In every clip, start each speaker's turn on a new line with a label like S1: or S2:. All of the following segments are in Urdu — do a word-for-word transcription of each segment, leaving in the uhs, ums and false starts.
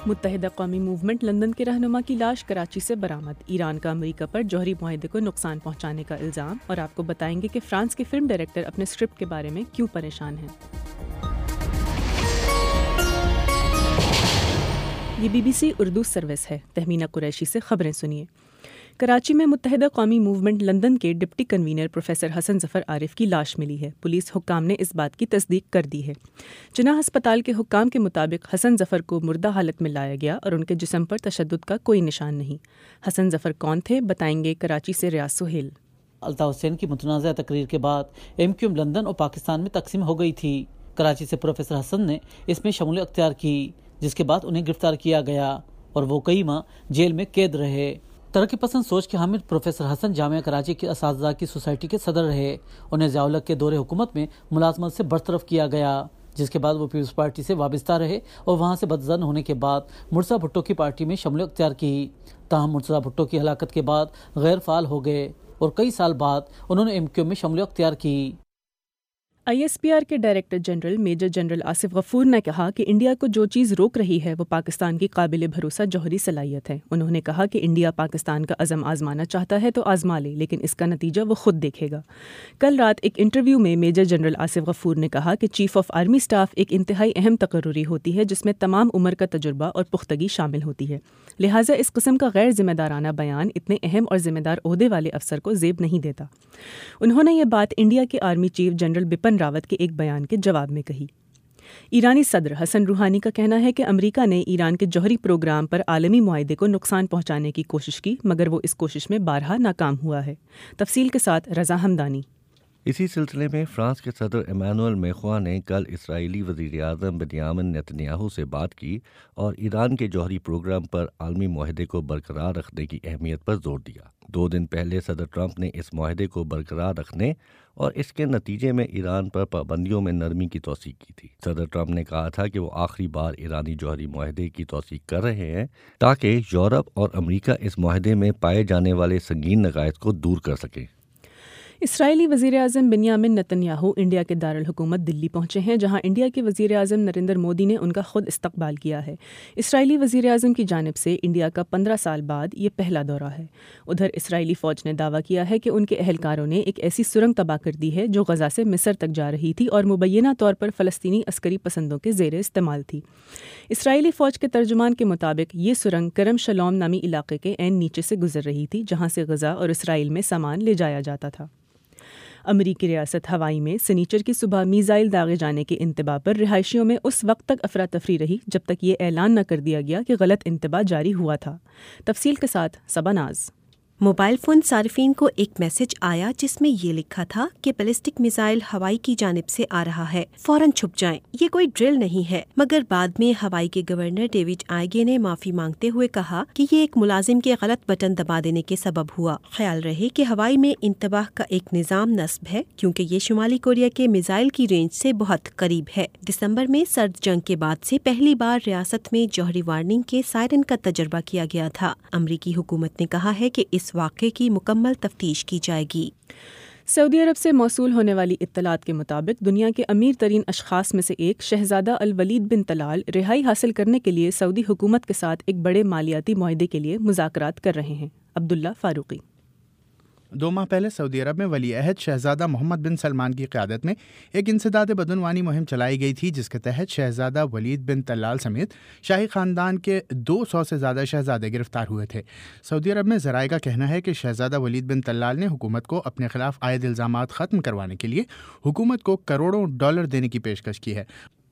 S1: متحدہ قومی موومنٹ لندن کے رہنما کی لاش کراچی سے برآمد، ایران کا امریکہ پر جوہری معاہدے کو نقصان پہنچانے کا الزام، اور آپ کو بتائیں گے کہ فرانس کے فلم ڈائریکٹر اپنے اسکرپٹ کے بارے میں کیوں پریشان ہیں۔ یہ B B C Urdu service ہے۔ تہمینہ قریشی سے خبریں سنیے۔ کراچی میں متحدہ قومی موومنٹ لندن کے deputy convener professor Hasan Zafar Arif کی لاش ملی ہے۔ پولیس حکام نے اس بات کی تصدیق کر دی ہے۔ جناح ہسپتال کے حکام کے مطابق حسن ظفر کو مردہ حالت میں لایا گیا اور ان کے جسم پر تشدد کا کوئی نشان نہیں۔ حسن ظفر کون تھے، بتائیں گے کراچی سے ریاض سہیل۔
S2: الطاف حسین کی متنازع تقریر کے بعد ایم کیو ایم لندن اور پاکستان میں تقسیم ہو گئی تھی۔ کراچی سے پروفیسر حسن نے اس میں شمولیت اختیار کی، جس کے بعد انہیں گرفتار کیا گیا اور وہ کئی ماہ جیل میں قید رہے۔ ترقی پسند سوچ کے حامل پروفیسر حسن جامعہ کراچی کے اساتذہ کی سوسائٹی کے صدر رہے۔ انہیں ضیاء الحق کے دور حکومت میں ملازمت سے برطرف کیا گیا، جس کے بعد وہ پیپلز پارٹی سے وابستہ رہے اور وہاں سے بدظن ہونے کے بعد مرتضیٰ بھٹو کی پارٹی میں شمولیت اختیار کی۔ تاہم مرتضیٰ بھٹو کی ہلاکت کے بعد غیر فعال ہو گئے اور کئی سال بعد انہوں نے ایم کیو میں شمولیت اختیار کی۔
S1: آئی ایس پی آر کے director general major general Asif Ghafoor نے کہا کہ انڈیا کو جو چیز روک رہی ہے وہ پاکستان کی قابل بھروسہ جوہری صلاحیت ہے۔ انہوں نے کہا کہ انڈیا پاکستان کا عزم آزمانا چاہتا ہے تو آزما لے، لیکن اس کا نتیجہ وہ خود دیکھے گا۔ کل رات ایک انٹرویو میں میجر جنرل آصف غفور نے کہا کہ چیف آف آرمی اسٹاف ایک انتہائی اہم تقرری ہوتی ہے جس میں تمام عمر کا تجربہ اور پختگی شامل ہوتی ہے، لہٰذا اس قسم کا غیر ذمہ دارانہ بیان اتنے اہم اور ذمہ دار عہدے والے افسر کو زیب نہیں دیتا۔ انہوں نے یہ بات انڈیا کے army chief general Bipin Rawat کے ایک بیان کے جواب میں کہی۔ ایرانی صدر حسن روحانی کا کہنا ہے کہ امریکہ نے ایران کے جوہری پروگرام پر عالمی معاہدے کو نقصان پہنچانے کی کوشش کی، مگر وہ اس کوشش میں بارہا ناکام ہوا ہے۔ تفصیل کے ساتھ رضا ہمدانی۔
S3: اسی سلسلے میں فرانس کے صدر ایمانوئل میخواں نے کل اسرائیلی وزیر اعظم بنیامن نیتنیاہو سے بات کی اور ایران کے جوہری پروگرام پر عالمی معاہدے کو برقرار رکھنے کی اہمیت پر زور دیا۔ دو دن پہلے صدر ٹرمپ نے اس معاہدے کو برقرار رکھنے اور اس کے نتیجے میں ایران پر پابندیوں میں نرمی کی توثیق کی تھی۔ صدر ٹرمپ نے کہا تھا کہ وہ آخری بار ایرانی جوہری معاہدے کی توثیق کر رہے ہیں تاکہ یورپ اور امریکہ اس معاہدے میں پائے جانے والے سنگین نقائص کو دور کر سکیں۔
S1: اسرائیلی وزیر اعظم بنیامن نیتنیاہو انڈیا کے دارالحکومت دلی پہنچے ہیں، جہاں انڈیا کے وزیر اعظم نریندر مودی نے ان کا خود استقبال کیا ہے۔ اسرائیلی وزیر اعظم کی جانب سے انڈیا کا پندرہ سال بعد یہ پہلا دورہ ہے۔ ادھر اسرائیلی فوج نے دعویٰ کیا ہے کہ ان کے اہلکاروں نے ایک ایسی سرنگ تباہ کر دی ہے جو غزہ سے مصر تک جا رہی تھی اور مبینہ طور پر فلسطینی عسکری پسندوں کے زیر استعمال تھی۔ اسرائیلی فوج کے ترجمان کے مطابق یہ سرنگ کرم شلوم نامی علاقے کے عین نیچے سے گزر رہی تھی، جہاں سے غزہ اور اسرائیل میں سامان لے جایا جاتا تھا۔ امریکی ریاست ہوائی میں سنیچر کی صبح میزائل داغے جانے کے انتباہ پر رہائشیوں میں اس وقت تک افراتفری رہی جب تک یہ اعلان نہ کر دیا گیا کہ غلط انتباہ جاری ہوا تھا۔ تفصیل کے ساتھ صبا ناز۔
S4: موبائل فون صارفین کو ایک میسج آیا جس میں یہ لکھا تھا کہ بیلسٹک میزائل ہوائی کی جانب سے آ رہا ہے، فوراً چھپ جائیں، یہ کوئی ڈرل نہیں ہے۔ مگر بعد میں ہوائی کے گورنر ڈیوڈ آئیگے نے معافی مانگتے ہوئے کہا کہ یہ ایک ملازم کے غلط بٹن دبا دینے کے سبب ہوا۔ خیال رہے کہ ہوائی میں انتباہ کا ایک نظام نصب ہے کیونکہ یہ شمالی کوریا کے میزائل کی رینج سے بہت قریب ہے۔ دسمبر میں سرد جنگ کے بعد سے پہلی بار ریاست میں جوہری وارننگ کے سائرن کا تجربہ کیا گیا تھا۔ امریکی حکومت نے کہا ہے کہ اس واقعے کی مکمل تفتیش کی جائے گی۔
S1: سعودی عرب سے موصول ہونے والی اطلاعات کے مطابق دنیا کے امیر ترین اشخاص میں سے ایک شہزادہ الولید بن طلال رہائی حاصل کرنے کے لیے سعودی حکومت کے ساتھ ایک بڑے مالیاتی معاہدے کے لیے مذاکرات کر رہے ہیں۔ عبداللہ فاروقی۔
S5: دو ماہ پہلے سعودی عرب میں ولی عہد شہزادہ محمد بن سلمان کی قیادت میں ایک انسداد بدعنوانی مہم چلائی گئی تھی، جس کے تحت شہزادہ ولید بن طلال سمیت شاہی خاندان کے دو سو سے زیادہ شہزادے گرفتار ہوئے تھے۔ سعودی عرب میں ذرائع کا کہنا ہے کہ شہزادہ ولید بن طلال نے حکومت کو اپنے خلاف عائد الزامات ختم کروانے کے لیے حکومت کو کروڑوں ڈالر دینے کی پیشکش کی ہے۔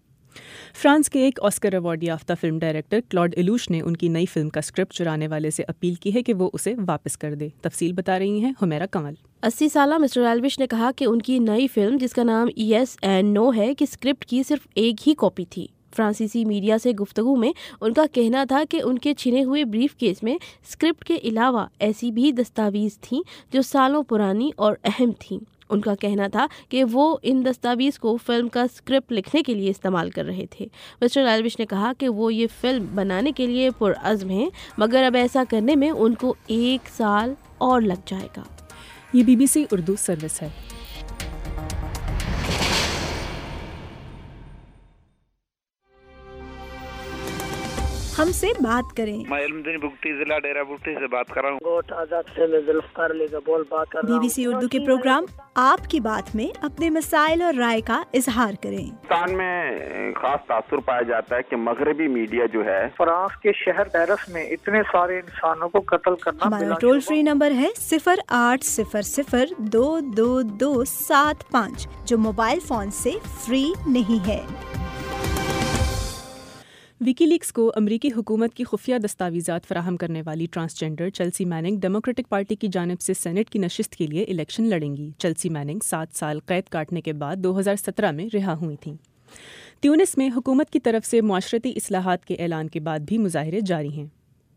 S1: فرانس کے ایک آسکر ایوارڈ یافتہ فلم ڈائریکٹر کلاڈ ایلوش نے ان کی نئی فلم کا اسکرپٹ چرانے والے سے اپیل کی ہے کہ وہ اسے واپس کر دے۔ تفصیل بتا رہی ہیں حمیرہ کنول۔
S6: اسی سالہ مسٹر ایلوش نے کہا کہ ان کی نئی فلم جس کا نام یس اینڈ نو ہے کہ اسکرپٹ کی صرف ایک ہی کاپی تھی۔ فرانسیسی میڈیا سے گفتگو میں ان کا کہنا تھا کہ ان کے چھنے ہوئے بریف کیس میں اسکرپٹ کے علاوہ ایسی بھی دستاویز تھیں جو سالوں پرانی اور اہم تھیں۔ ان کا کہنا تھا کہ وہ ان دستاویز کو فلم کا اسکرپٹ لکھنے کے لیے استعمال کر رہے تھے۔ مسٹر ایلوش نے کہا کہ وہ یہ فلم بنانے کے لیے پرعزم ہیں، مگر اب ایسا کرنے میں ان کو ایک سال اور لگ جائے گا۔
S1: یہ B B C Urdu service ہے۔
S7: ہم سے بات کریں۔
S8: میں علمدین بگٹی ضلع ڈیرہ بگٹی سے بات کر رہا ہوں۔
S9: گوٹ آزاد سے میں ذوالفقار علی کا بول بات کر رہا ہوں۔
S7: بی بی سی اردو کے پروگرام آپ کی بات میں اپنے مسائل اور رائے کا اظہار کریں۔
S10: پاکستان میں خاص تاثر پایا جاتا ہے کہ مغربی میڈیا جو ہے
S9: فرانس کے شہر پیرس میں اتنے سارے انسانوں کو قتل کرنا۔
S7: ہمارا ٹول فری نمبر ہے صفر آٹھ صفر صفر دو دو دو سات پانچ جو موبائل فون سے فری نہیں ہے۔
S1: ویکی لیکس کو امریکی حکومت کی خفیہ دستاویزات فراہم کرنے والی transgender Chelsea Manning Democratic Party کی جانب سے سینٹ کی نشست کے لیے الیکشن لڑیں گی۔ چیلسی میننگ سات سال قید کاٹنے کے بعد دو ہزار سترہ میں رہا ہوئی تھیں۔ تیونس میں حکومت کی طرف سے معاشرتی اصلاحات کے اعلان کے بعد بھی مظاہرے جاری ہیں۔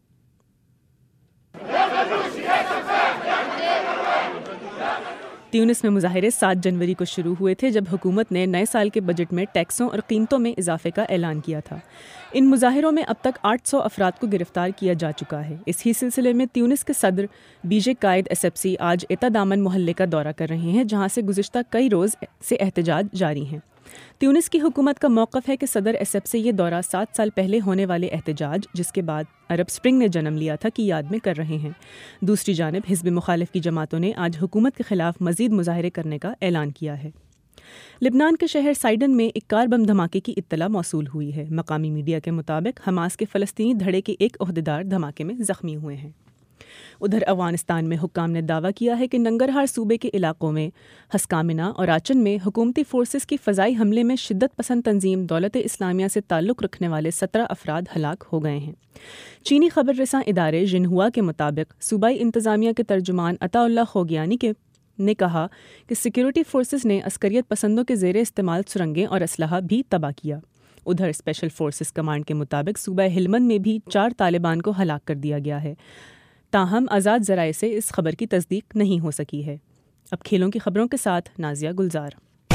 S1: تیونس میں مظاہرے سات جنوری کو شروع ہوئے تھے جب حکومت نے نئے سال کے بجٹ میں ٹیکسوں اور قیمتوں میں اضافے کا اعلان کیا تھا۔ ان مظاہروں میں اب تک آٹھ سو افراد کو گرفتار کیا جا چکا ہے۔ اس ہی سلسلے میں تیونس کے صدر بیجے قائد ایسپسی آج ایتا دامن محلے کا دورہ کر رہے ہیں جہاں سے گزشتہ کئی روز سے احتجاج جاری ہیں۔ تیونس کی حکومت کا موقف ہے کہ صدر ایسپسی یہ دورہ سات سال پہلے ہونے والے احتجاج جس کے بعد عرب اسپرنگ نے جنم لیا تھا کی یاد میں کر رہے ہیں۔ دوسری جانب حزب مخالف کی جماعتوں نے آج حکومت کے خلاف مزید مظاہرے کرنے کا اعلان کیا ہے۔ لبنان کے شہر سائڈن میں ایک کار بم دھماکے کی اطلاع موصول ہوئی ہے۔ مقامی میڈیا کے مطابق حماس کے فلسطینی دھڑے کے ایک عہدیدار دھماکے میں زخمی ہوئے ہیں۔ ادھر افغانستان میں حکام نے دعویٰ کیا ہے کہ ننگرہار صوبے کے علاقوں میں ہسکامنا اور آچن میں حکومتی فورسز کی فضائی حملے میں شدت پسند تنظیم دولت اسلامیہ سے تعلق رکھنے والے سترہ افراد ہلاک ہو گئے ہیں۔ چینی خبر رساں ادارے ژنہوا کے مطابق صوبائی انتظامیہ کے ترجمان عطا اللہ خوگیانی کے نے کہا کہ سیکیورٹی فورسز نے عسکریت پسندوں کے زیر استعمال سرنگیں اور اسلحہ بھی تباہ کیا۔ ادھر اسپیشل فورسز کمانڈ کے مطابق صوبہ ہلمند میں بھی چار طالبان کو ہلاک کر دیا گیا ہے، تاہم آزاد ذرائع سے اس خبر کی تصدیق نہیں ہو سکی ہے۔ اب کھیلوں کی خبروں کے ساتھ Nazia Gulzar.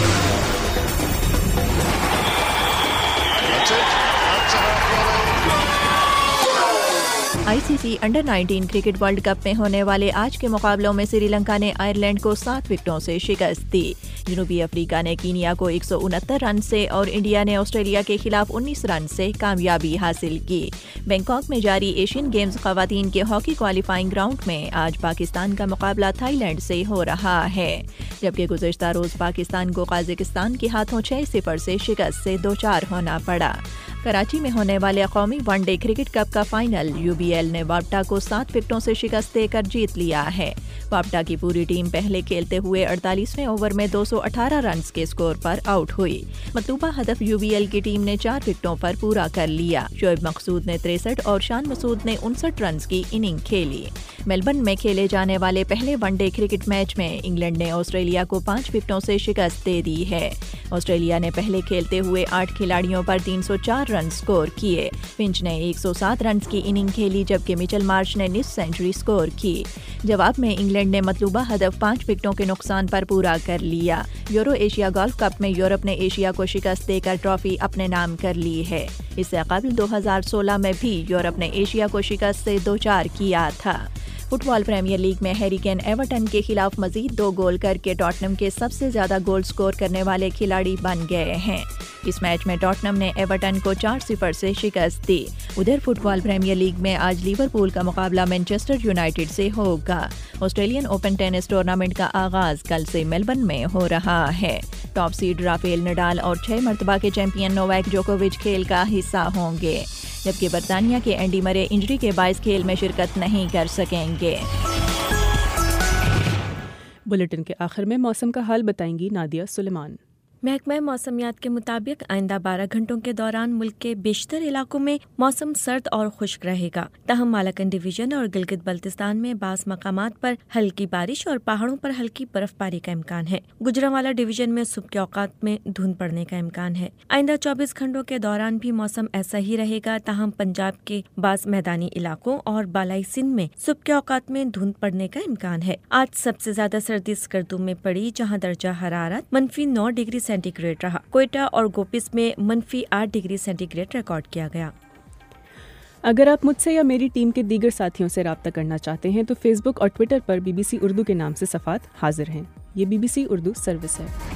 S11: I C C under nineteen cricket world cup میں ہونے والے آج کے مقابلوں میں سری لنکا نے آئرلینڈ کو سات وکٹوں سے شکست دی۔ جنوبی افریقہ نے کینیا کو ایک سو انہتر رن سے اور انڈیا نے آسٹریلیا کے خلاف انیس رن سے کامیابی حاصل کی۔ بینکاک میں جاری ایشین گیمز خواتین کے ہاکی کوالیفائنگ راؤنڈ میں آج پاکستان کا مقابلہ تھائی لینڈ سے ہو رہا ہے، جبکہ گزشتہ روز پاکستان کو قازقستان کے ہاتھوں چھ صفر سے شکست سے دوچار ہونا پڑا۔ کراچی میں ہونے والے قومی ون ڈے کرکٹ کپ کا فائنل یو بی ایل نے واپٹا کو سات وکٹوں سے شکست دے کر جیت لیا ہے۔ واپٹا کی پوری ٹیم پہلے کھیلتے ہوئے اڑتالیسویں اوور میں دو سو اٹھارہ رنز کے اسکور پر آؤٹ ہوئی۔ مطلوبہ ہدف یو بی ایل کی ٹیم نے چار وکٹوں پر پورا کر لیا۔ شعیب مقصود نے تریسٹھ اور شان مسعود نے انسٹھ رنز کی اننگ کھیلی۔ میلبرن میں کھیلے جانے والے پہلے ون ڈے کرکٹ میچ میں انگلینڈ نے آسٹریلیا کو پانچ وکٹوں سے شکست دے دی ہے۔ آسٹریلیا نے پہلے کھیلتے ہوئے آٹھ کھلاڑیوں پر تین سو چار رن سکور کیے۔ فنچ نے ایک سو سات رنز کی اننگ کھیلی جبکہ مچل مارش نے نصف سینچری سکور کی۔ جواب میں انگلینڈ نے مطلوبہ ہدف پانچ وکٹوں کے نقصان پر پورا کر لیا۔ یورو ایشیا گولف کپ میں یورپ نے ایشیا کو شکست دے کر ٹرافی اپنے نام کر لی ہے۔ اس سے قبل دو ہزار سولہ میں بھی یورپ نے ایشیا کو شکست سے دوچار کیا تھا۔ فٹ بال پریمیئر لیگ میں ہیری کین ایورٹن کے خلاف مزید دو گول کر کے ٹاٹنم کے سب سے زیادہ گول سکور کرنے والے کھلاڑی بن گئے ہیں۔ اس میچ میں ٹاٹنم نے ایورٹن کو چار صفر سے شکست دی۔ ادھر فٹ بال پریمیئر لیگ میں آج لیورپول کا مقابلہ مانچسٹر یونائیٹڈ سے ہوگا۔ آسٹریلین اوپن ٹینس ٹورنامنٹ کا آغاز کل سے میلبرن میں ہو رہا ہے۔ ٹاپ سیڈ رافیل نڈال اور چھ مرتبہ کے چیمپئن نوواک جوکووچ کھیل کا حصہ ہوں گے، جبکہ برطانیہ کے اینڈی مرے انجری کے باعث کھیل میں شرکت نہیں کر سکیں گے۔
S1: بلیٹن کے آخر میں موسم کا حال بتائیں گی نادیہ سلیمان۔
S4: محکمہ موسمیات کے مطابق آئندہ بارہ گھنٹوں کے دوران ملک کے بیشتر علاقوں میں موسم سرد اور خشک رہے گا، تاہم مالاکنڈ ڈویژن اور گلگت بلتستان میں بعض مقامات پر ہلکی بارش اور پہاڑوں پر ہلکی برف باری کا امکان ہے۔ گجرانوالہ ڈویژن میں صبح کے اوقات میں دھند پڑنے کا امکان ہے۔ آئندہ چوبیس گھنٹوں کے دوران بھی موسم ایسا ہی رہے گا، تاہم پنجاب کے بعض میدانی علاقوں اور بالائی سندھ میں صبح کے اوقات میں دھند پڑنے کا امکان ہے۔ آج سب سے زیادہ سردی اسکردو میں پڑی، جہاں درجہ حرارت منفی نو ڈگری سینٹی گریڈ رہا۔ کوئٹہ اور گوپس میں منفی آٹھ ڈگری سینٹی گریڈ ریکارڈ کیا گیا۔
S1: اگر آپ مجھ سے یا میری ٹیم کے دیگر ساتھیوں سے رابطہ کرنا چاہتے ہیں تو فیس بک اور ٹویٹر پر بی بی سی اردو کے نام سے صفحات حاضر ہیں۔ یہ B B C Urdu service ہے۔